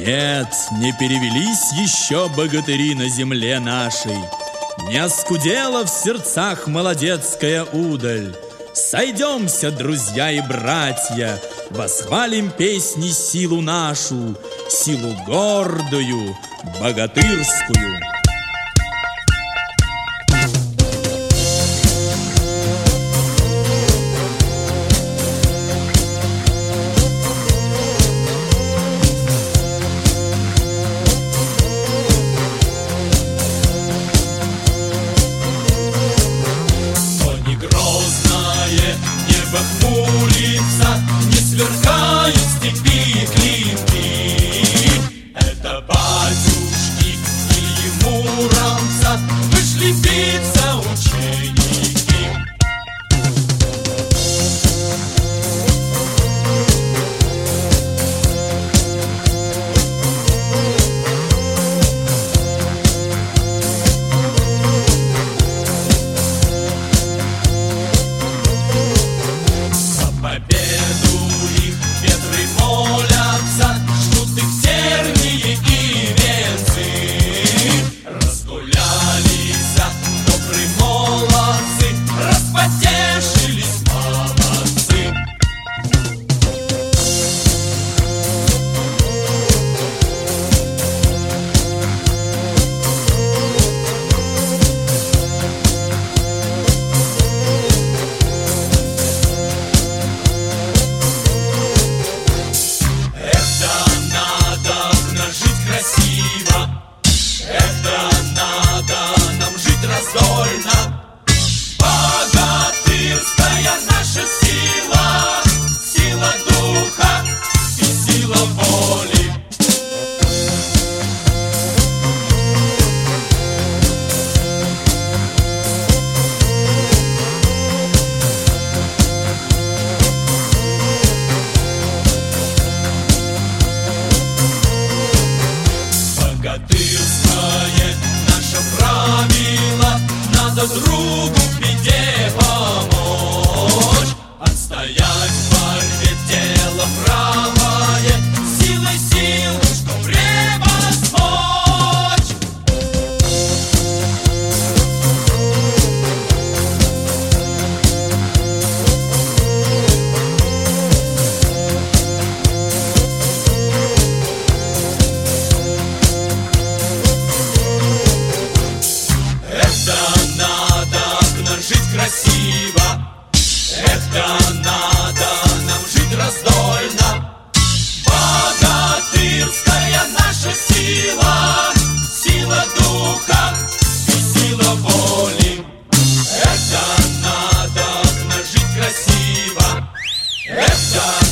Нет, не перевелись еще богатыри на земле нашей, не оскудела в сердцах молодецкая удаль. Сойдемся, друзья и братья, восхвалим песней силу нашу, силу гордую, богатырскую. Хмурится, не сверкают степи клинки. Это батюшки Ильи Муромца вышли биться ученики. Это надо нам жить раздольно. Богатырская наша сила, сила духа и сила воли. Богатырское наше правило, надо другу в беде помочь. Отстоять в борьбе дело правое, силой сил, что превозмочь. Красиво. Это надо нам жить раздольно. Богатырская наша сила, сила духа и сила воли. Это надо нам жить красиво. Это